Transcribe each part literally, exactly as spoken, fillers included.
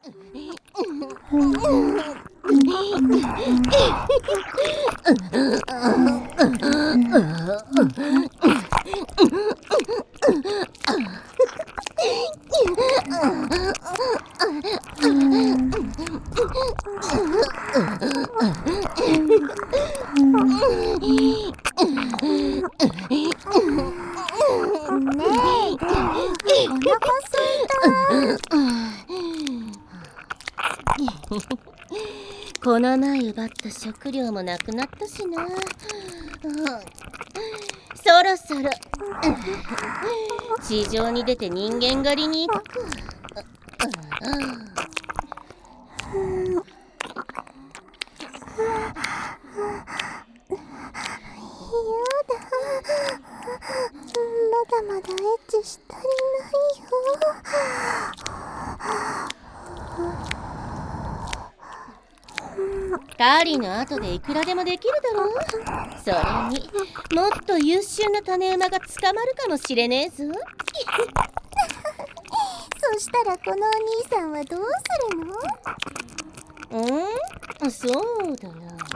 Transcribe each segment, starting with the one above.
この前奪った食料もなくなったしな。そろそろ地上に出て人間狩りに行くか。 まだまだエッチ足りないよ。 狩りの後でいくらでもできるだろう。それにもっと優秀な種馬が捕まるかもしれねえぞ。 そしたらこのお兄さんはどうするの？ うん？そうだな。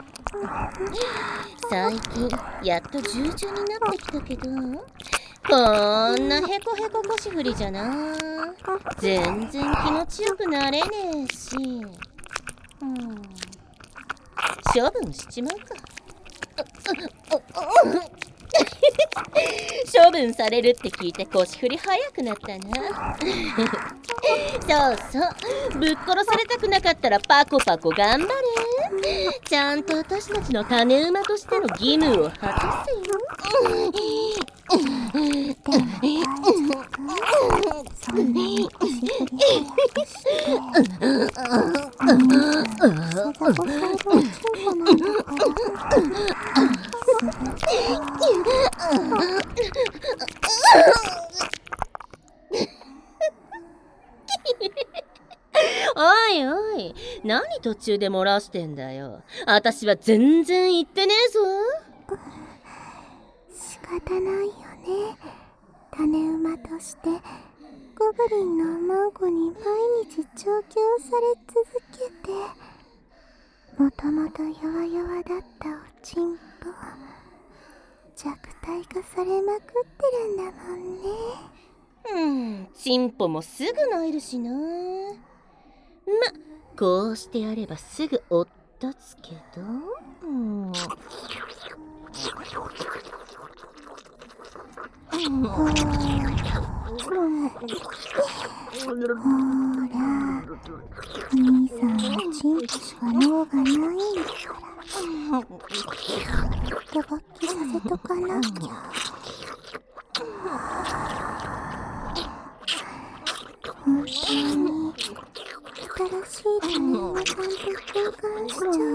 最近やっと従順になってきたけど、こんなヘコヘコ腰振りじゃな、全然気持ちよくなれねえし、うん、処分しちまうか。処分されるって聞いて腰振り早くなったな。そうそう、ぶっ殺されたくなかったらパコパコ頑張れ。ちゃんと私たちの種馬としての義務を果たせよ。 そんなに腰振り早くして、そこ最後のチンコなんだから。 おいおい、何途中で漏らしてんだよ。私は全然言ってねえぞ。 仕方ないよね。種馬としてゴブリンのおまんこに毎日調教され続けて、もともと弱々だったおちんぽ弱体化されまくってるんだもんね。 うん、チンポもすぐ萎えるしな。ま、こうしてやればすぐおったつけど、うん、 ほら、兄さんはチンポしか脳がないんだから、とばっきさせとかなきゃ。本当に新しい種馬さんと交換しちゃうよ。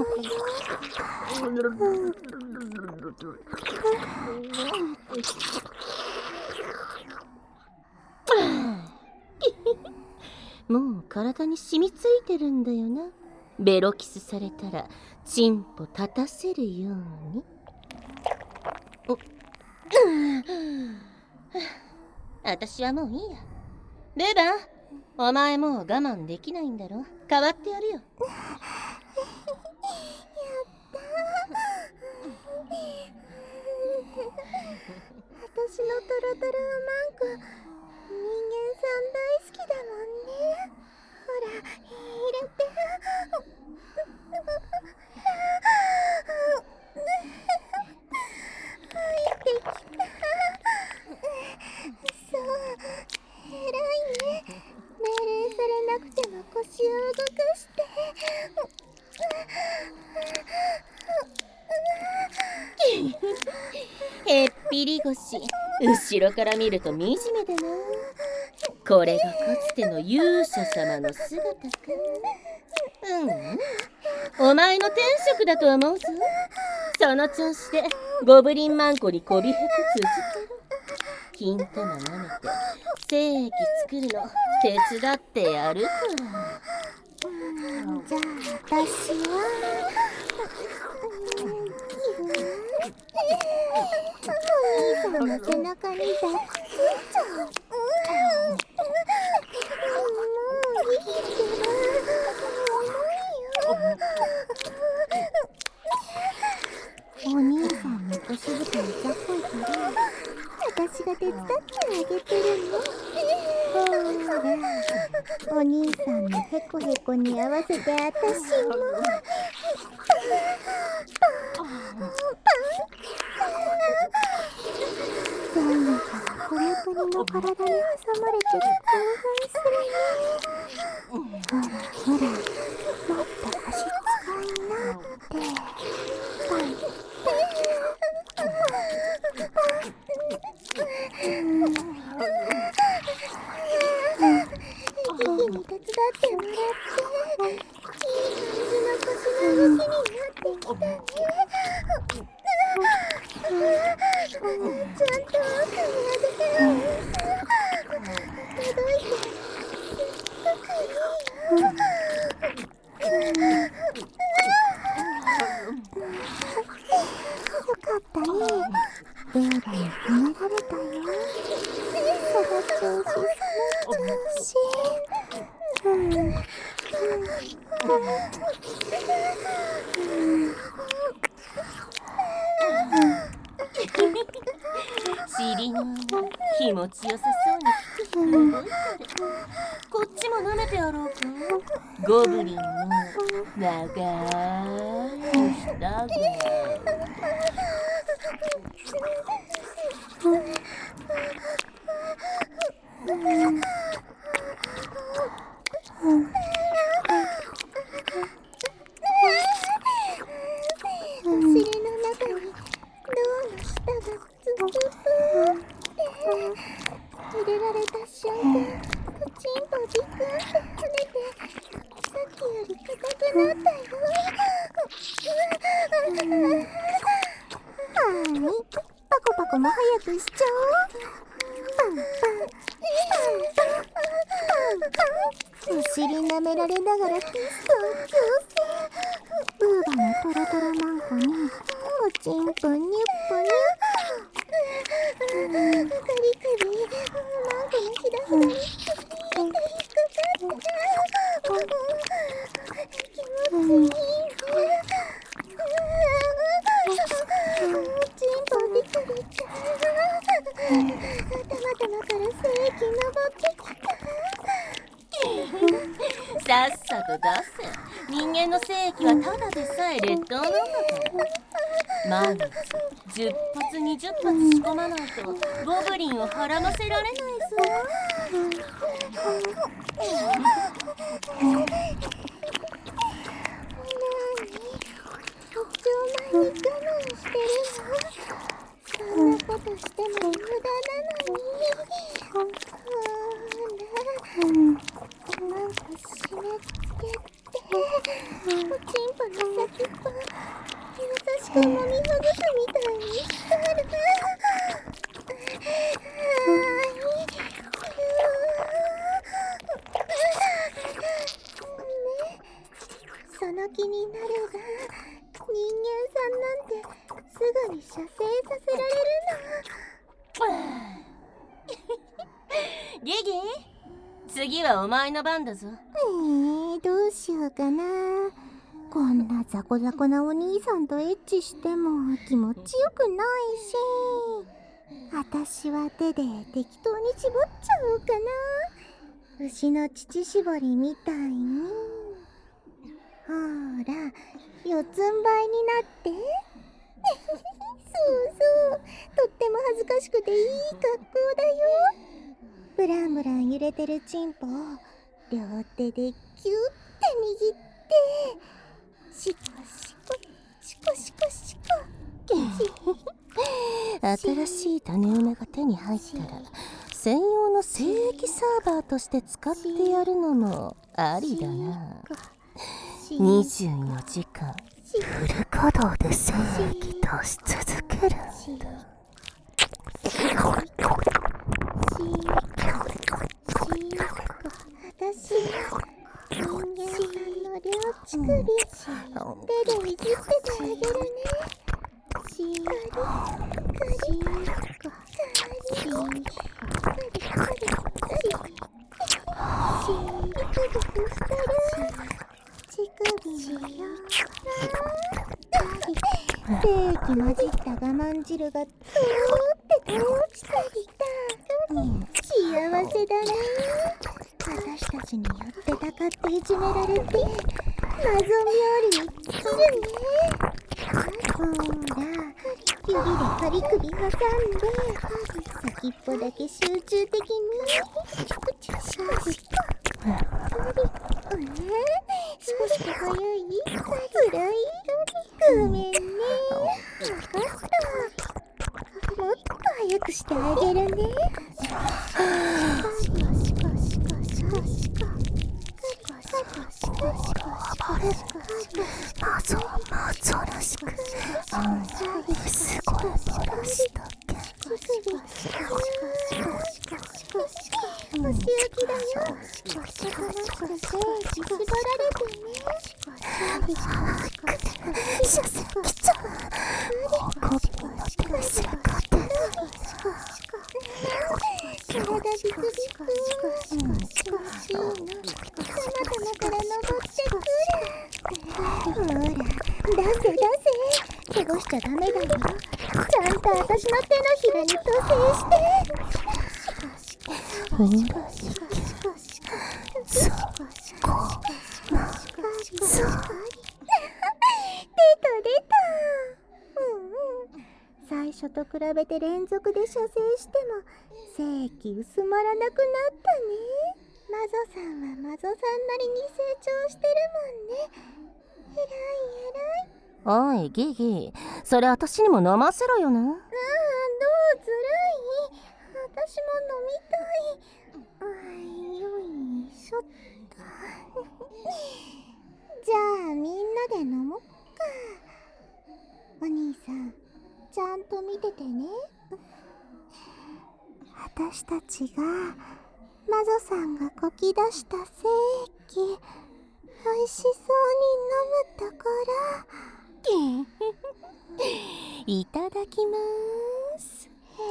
もう体に染みついてるんだよな。ベロキスされたらチンポ立たせるように。私はもういいや。ルーバン、お前もう我慢できないんだろ。代わってやるよ。 私のトロトロおまんこ、人間さん大好きだもんね。ほら、入れて。入ってきた。そう、偉いね。命令されなくても腰を動かして。 へっぴり腰、後ろから見ると惨めだな。これがかつての勇者様の姿か。うん、お前の天職だと思うぞ。その調子でゴブリンマンコにこびへく続けろ。金玉舐めて精液作るの手伝ってやるから。 じゃあ私はお兄さんの背中に抱きついちゃう。もういいってば。 お兄さんのヘコヘコに合わせてあたしもなんだかプリプリの体に挟まれて興奮するね。ほらほら、もっと足使いなって。パンギギに手伝ってもらっていい感じの腰の動きになってきたね。ちゃんと奥に上げてるんです。届いてよかったね。ルーラに褒められたよ。その調子その調子。うんうん尻の気持ちよさそうに動いてる。こっちも舐めてやろうか。ゴブリンの長い舌が。 お尻の中に銅の舌がズブブーって入れられた瞬間、プチンポビクンって跳ねて、さっきより硬くなったよ。はーい、パコパコも早くしちゃおう。パンパンパンパンパンパン。お尻舐められながらキスを強制。ブーバのトロトロマンコにおちんぽニュッポニュッ。カリカリマンコのひだひだにピーって引っかかった。気持ちいいね。おちんぽビクビク。頭玉から精液登ってきた。 さっさと出せ。人間の精液はただでさえ劣等なんだから。毎日じゅっ発にじゅっ発仕込まないとゴブリンをはらませられないぞ。 一丁前に我慢してるの？そんなことしても無駄なのに。ほら、なんか締め付けて、おちんぽの先っぽ優しくもみほぐすみたいにしたら、その気になるが、人間さんなんてすぐに射精させられるの。 ギギ、次はお前の番だぞ。 えー、どうしようかな。こんなザコザコなお兄さんとエッチしても気持ちよくないし、私は手で適当に絞っちゃおうかな。牛の乳搾りみたいに。ほら、四つん這いになってそうそう、とっても恥ずかしくていい格好だよ。ブランブラン揺れてるチンポを両手でキュッて握ってシコシコシコシコシコ新しい種馬が手に入ったら専用の精液サーバーとして使ってやるのもありだな。にじゅうよじかんフル稼働で精液通し続けるんだ。 私、人間さんの両乳首、手でいじっててあげるね。しカリカリカリカリカリカリカリしビクビクしたら乳首のよ。精液混じった我慢汁がとろって垂れ落ちてきた。幸せだね。 私たちによってたかっていじめられて謎冥利に尽きるね。ほら、指で仮首挟んで先っぽだけ集中的に。しかし少し早い？つらい？ごめんね。わかった。もっと早くしてあげるね。まぞまぞらしく、すごい漏らしたっけ。お仕置きだよ。おとなしく聖地絞られてね。射精来ちゃう。ゴビに乗ってるすら勝てない。体ビクビク。しかしいいの。様々から登ってくる。ほら、出せ出せ。汚しちゃダメだよ。ちゃんと私の手のひらに塗製して。ほら、そこ、ま、そう。出た出た。うんうん。最初と比べて連続で射精しても精液薄まらなくなったね。マゾさんはマゾさんなりに成長してるもんね。えらいえらい。 おいギギ、それ私にも飲ませろよな。うん、どうずるい。私も飲みたい。あいよいしょっと。じゃあみんなで飲もっか。お兄さん、ちゃんと見ててね。私たちがマゾさんがこき出した精液、おいしそうに飲むところ。 いただきまーす。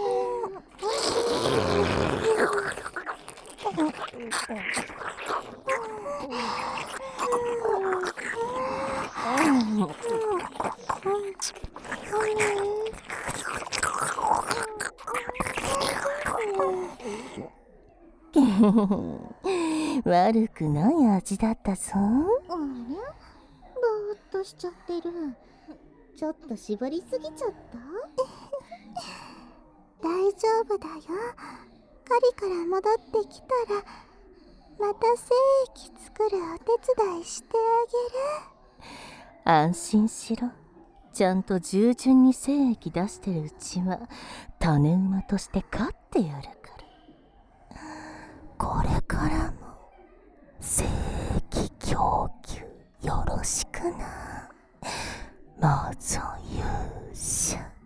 悪くない味だったぞ。 あれ？ぼーっとしちゃってる。ちょっと絞りすぎちゃった？大丈夫だよ。狩りから戻ってきたらまた精液作るお手伝いしてあげる。 安心しろ。ちゃんと従順に精液出してるうちは種馬として飼ってやるから。 これからも精液供給よろしくな。マゾ勇者。